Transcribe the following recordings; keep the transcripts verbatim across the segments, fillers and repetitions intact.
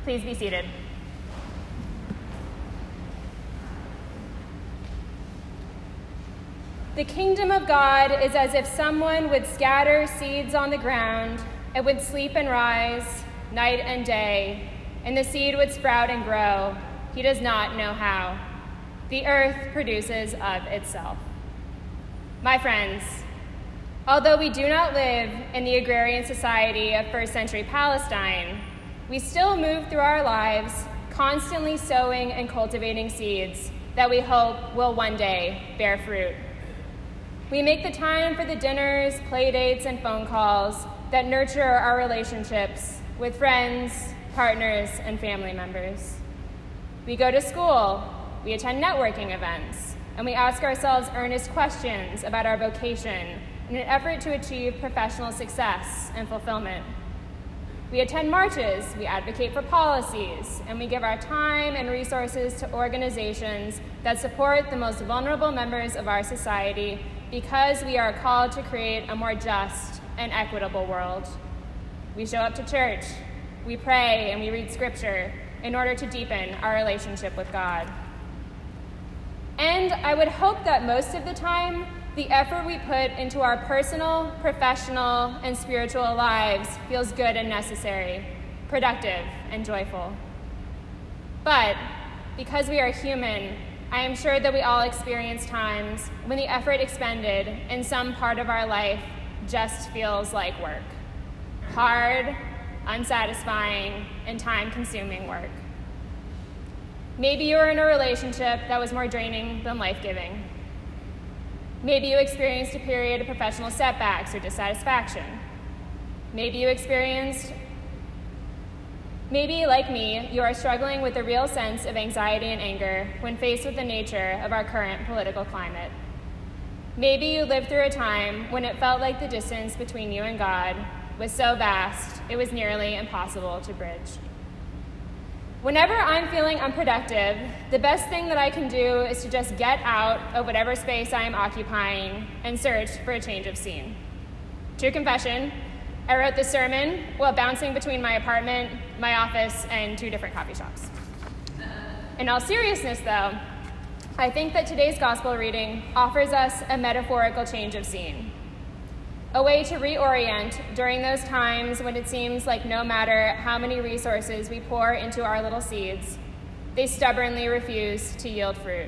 Please be seated. The kingdom of God is as if someone would scatter seeds on the ground and would sleep and rise night and day, and the seed would sprout and grow. He does not know how. The earth produces of itself. My friends, although we do not live in the agrarian society of first century Palestine, we still move through our lives constantly sowing and cultivating seeds that we hope will one day bear fruit. We make the time for the dinners, play dates, and phone calls that nurture our relationships with friends, partners, and family members. We go to school, we attend networking events, and we ask ourselves earnest questions about our vocation in an effort to achieve professional success and fulfillment. We attend marches, we advocate for policies, and we give our time and resources to organizations that support the most vulnerable members of our society because we are called to create a more just and equitable world. We show up to church, we pray, and we read scripture in order to deepen our relationship with God. And I would hope that most of the time, the effort we put into our personal, professional, and spiritual lives feels good and necessary, productive and joyful. But because we are human, I am sure that we all experience times when the effort expended in some part of our life just feels like work. Hard, unsatisfying, and time-consuming work. Maybe you were in a relationship that was more draining than life-giving. Maybe you experienced a period of professional setbacks or dissatisfaction. Maybe you experienced, maybe like me, you are struggling with a real sense of anxiety and anger when faced with the nature of our current political climate. Maybe you lived through a time when it felt like the distance between you and God was so vast, it was nearly impossible to bridge. Whenever I'm feeling unproductive, the best thing that I can do is to just get out of whatever space I am occupying and search for a change of scene. True confession, I wrote this sermon while bouncing between my apartment, my office, and two different coffee shops. In all seriousness, though, I think that today's gospel reading offers us a metaphorical change of scene. A way to reorient during those times when it seems like no matter how many resources we pour into our little seeds, they stubbornly refuse to yield fruit.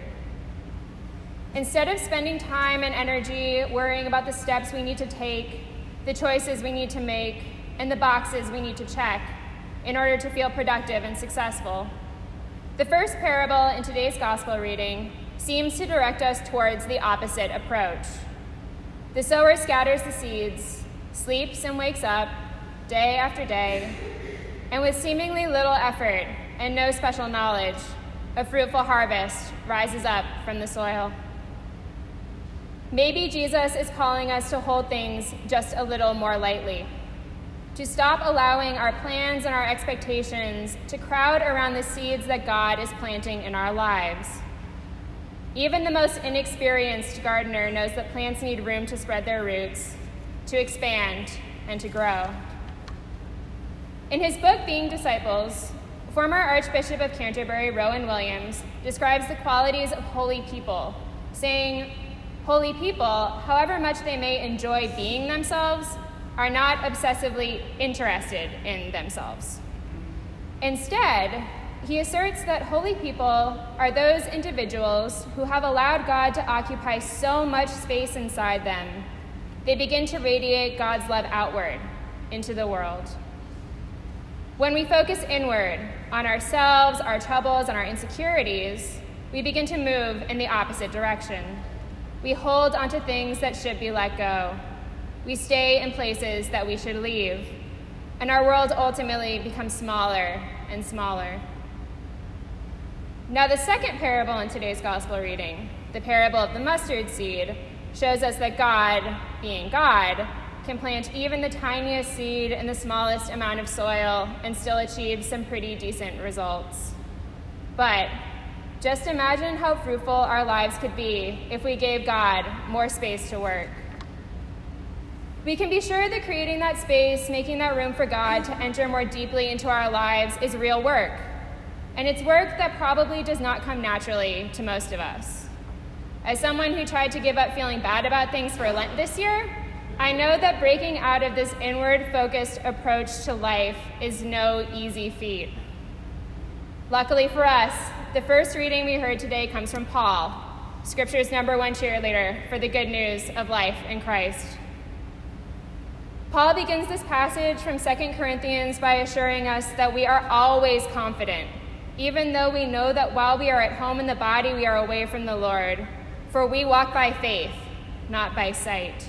Instead of spending time and energy worrying about the steps we need to take, the choices we need to make, and the boxes we need to check in order to feel productive and successful, the first parable in today's gospel reading seems to direct us towards the opposite approach. The sower scatters the seeds, sleeps and wakes up day after day, and with seemingly little effort and no special knowledge, a fruitful harvest rises up from the soil. Maybe Jesus is calling us to hold things just a little more lightly, to stop allowing our plans and our expectations to crowd around the seeds that God is planting in our lives. Even the most inexperienced gardener knows that plants need room to spread their roots, to expand, and to grow. In his book, Being Disciples, former Archbishop of Canterbury, Rowan Williams, describes the qualities of holy people, saying, "Holy people, however much they may enjoy being themselves, are not obsessively interested in themselves. Instead, he asserts that holy people are those individuals who have allowed God to occupy so much space inside them, they begin to radiate God's love outward into the world. When we focus inward on ourselves, our troubles, and our insecurities, we begin to move in the opposite direction. We hold onto things that should be let go. We stay in places that we should leave, and our world ultimately becomes smaller and smaller. Now, the second parable in today's gospel reading, the parable of the mustard seed, shows us that God, being God, can plant even the tiniest seed in the smallest amount of soil and still achieve some pretty decent results. But just imagine how fruitful our lives could be if we gave God more space to work. We can be sure that creating that space, making that room for God to enter more deeply into our lives is real work. And it's work that probably does not come naturally to most of us. As someone who tried to give up feeling bad about things for Lent this year, I know that breaking out of this inward-focused approach to life is no easy feat. Luckily for us, the first reading we heard today comes from Paul, Scripture's number one cheerleader for the good news of life in Christ. Paul begins this passage from Second Corinthians by assuring us that we are always confident, even though we know that while we are at home in the body, we are away from the Lord, for we walk by faith, not by sight.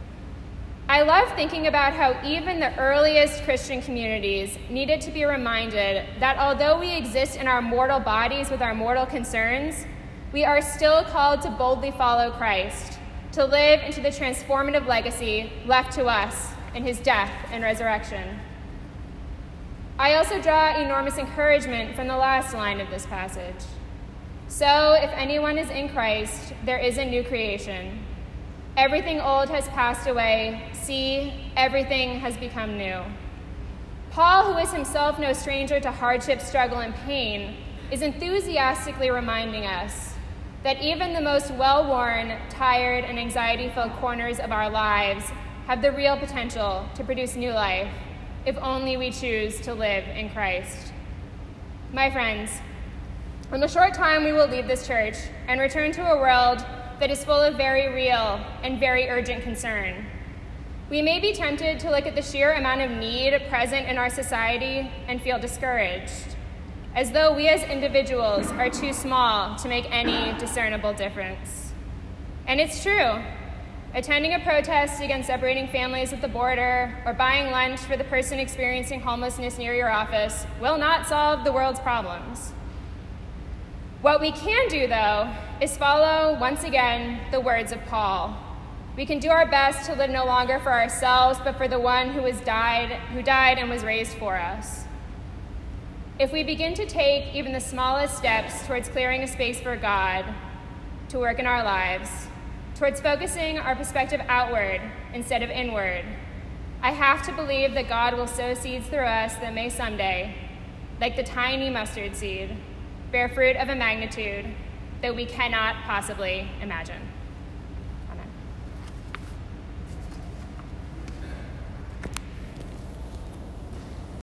I love thinking about how even the earliest Christian communities needed to be reminded that although we exist in our mortal bodies with our mortal concerns, we are still called to boldly follow Christ, to live into the transformative legacy left to us in his death and resurrection. I also draw enormous encouragement from the last line of this passage. So, if anyone is in Christ, there is a new creation. Everything old has passed away. See, everything has become new. Paul, who is himself no stranger to hardship, struggle, and pain, is enthusiastically reminding us that even the most well-worn, tired, and anxiety-filled corners of our lives have the real potential to produce new life, if only we choose to live in Christ. My friends, in a short time we will leave this church and return to a world that is full of very real and very urgent concern. We may be tempted to look at the sheer amount of need present in our society and feel discouraged, as though we as individuals are too small to make any discernible difference. And it's true. Attending a protest against separating families at the border or buying lunch for the person experiencing homelessness near your office will not solve the world's problems. What we can do, though, is follow, once again, the words of Paul. We can do our best to live no longer for ourselves, but for the one who has died, who died and was raised for us. If we begin to take even the smallest steps towards clearing a space for God to work in our lives, towards focusing our perspective outward instead of inward, I have to believe that God will sow seeds through us that may someday, like the tiny mustard seed, bear fruit of a magnitude that we cannot possibly imagine.